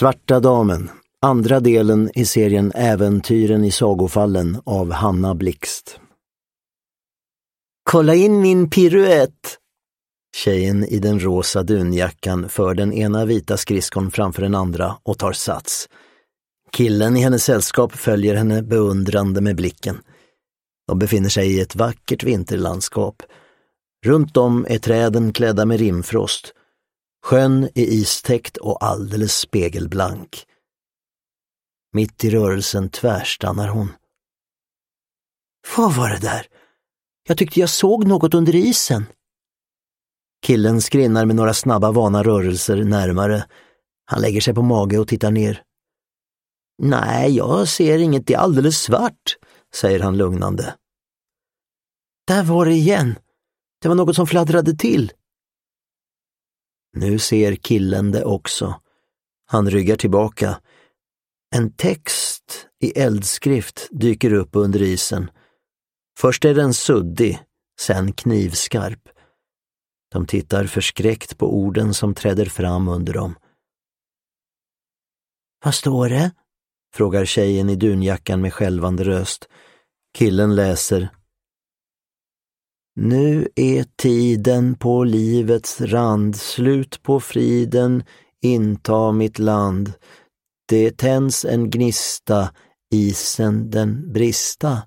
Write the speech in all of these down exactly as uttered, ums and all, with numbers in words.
Svarta damen, andra delen i serien Äventyren i sagofallen av Hanna Blixt. Kolla in min piruett! Tjejen i den rosa dunjackan för den ena vita skridskon framför den andra och tar sats. Killen i hennes sällskap följer henne beundrande med blicken. De befinner sig i ett vackert vinterlandskap. Runt om är träden klädda med rimfrost. Sjön är istäckt och alldeles spegelblank. Mitt i rörelsen tvärstannar hon. Vad var det där? Jag tyckte jag såg något under isen. Killen skrinnar med några snabba vana rörelser närmare. Han lägger sig på mage och tittar ner. Nej, jag ser inget, det är alldeles svart, säger han lugnande. Där var det igen. Det var något som fladdrade till. Nu ser killen det också. Han ryggar tillbaka. En text i eldskrift dyker upp under isen. Först är den suddig, sen knivskarp. De tittar förskräckt på orden som träder fram under dem. Vad står det? Frågar tjejen i dunjackan med skälvande röst. Killen läser. Nu är tiden på livets rand, slut på friden, inta mitt land. Det tänds en gnista, isen den brista.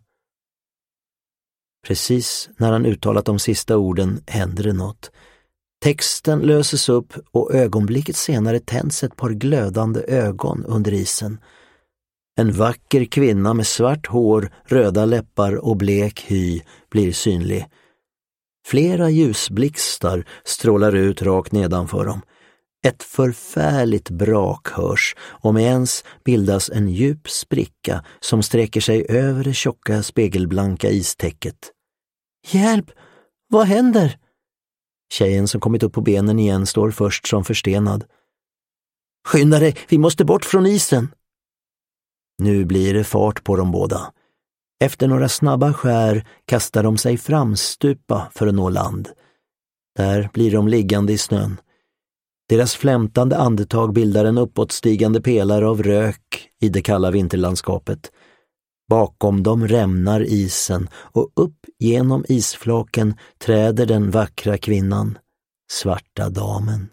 Precis när han uttalat de sista orden händer det något. Texten löses upp och ögonblicket senare tänds ett par glödande ögon under isen. En vacker kvinna med svart hår, röda läppar och blek hy blir synlig. Flera ljusblixtar strålar ut rakt nedanför dem. Ett förfärligt brak hörs och med ens bildas en djup spricka som sträcker sig över det tjocka spegelblanka istäcket. Hjälp! Vad händer? Tjejen som kommit upp på benen igen står först som förstenad. Skynda dig, vi måste bort från isen! Nu blir det fart på dem båda. Efter några snabba skär kastar de sig framstupa för att nå land. Där blir de liggande i snön. Deras flämtande andetag bildar en uppåtstigande pelare av rök i det kalla vinterlandskapet. Bakom dem rämnar isen och upp genom isflaken träder den vackra kvinnan, svarta damen.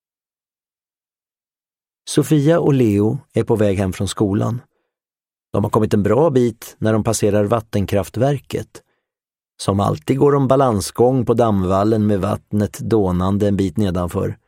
Sofia och Leo är på väg hem från skolan. De har kommit en bra bit när de passerar vattenkraftverket. Som alltid går de balansgång på dammvallen med vattnet dånande en bit nedanför.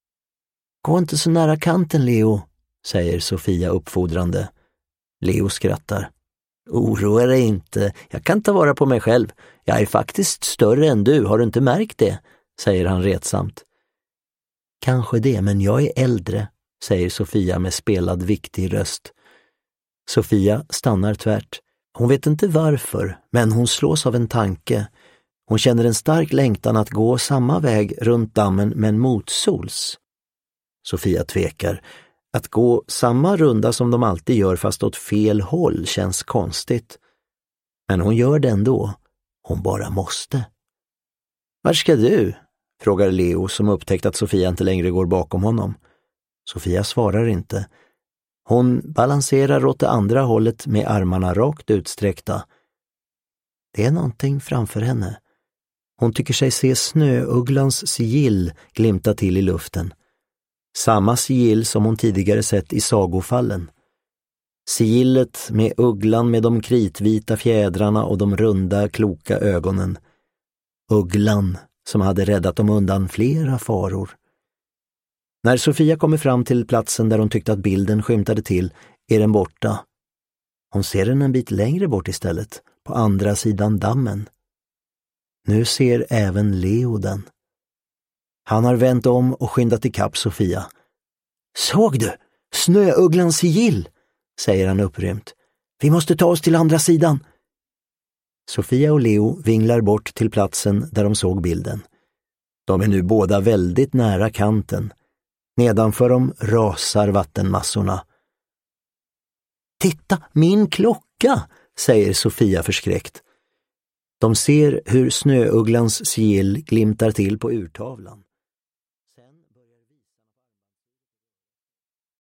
Gå inte så nära kanten, Leo, säger Sofia uppfordrande. Leo skrattar. Oroa dig inte, jag kan ta vara på mig själv. Jag är faktiskt större än du, har du inte märkt det? Säger han retsamt. Kanske det, men jag är äldre, säger Sofia med spelad viktig röst. Sofia stannar tvärt. Hon vet inte varför, men hon slås av en tanke. Hon känner en stark längtan att gå samma väg runt dammen men motsols. Sofia tvekar. Att gå samma runda som de alltid gör fast åt fel håll känns konstigt. Men hon gör det ändå. Hon bara måste. Var ska du? Frågar Leo som upptäckt att Sofia inte längre går bakom honom. Sofia svarar inte. Hon balanserar åt det andra hållet med armarna rakt utsträckta. Det är någonting framför henne. Hon tycker sig se snöugglans sigill glimta till i luften. Samma sigill som hon tidigare sett i sagofallen. Sigillet med ugglan med de kritvita fjädrarna och de runda, kloka ögonen. Ugglan som hade räddat dem undan flera faror. När Sofia kommer fram till platsen där hon tyckte att bilden skymtade till är den borta. Hon ser den en bit längre bort istället, på andra sidan dammen. Nu ser även Leo den. Han har vänt om och skyndat ikapp Sofia. Såg du? Snöugglans sigill, säger han upprymt. Vi måste ta oss till andra sidan. Sofia och Leo vinglar bort till platsen där de såg bilden. De är nu båda väldigt nära kanten. Nedanför dem rasar vattenmassorna. Titta, min klocka, säger Sofia förskräckt. De ser hur snöugglans sigill glimtar till på urtavlan.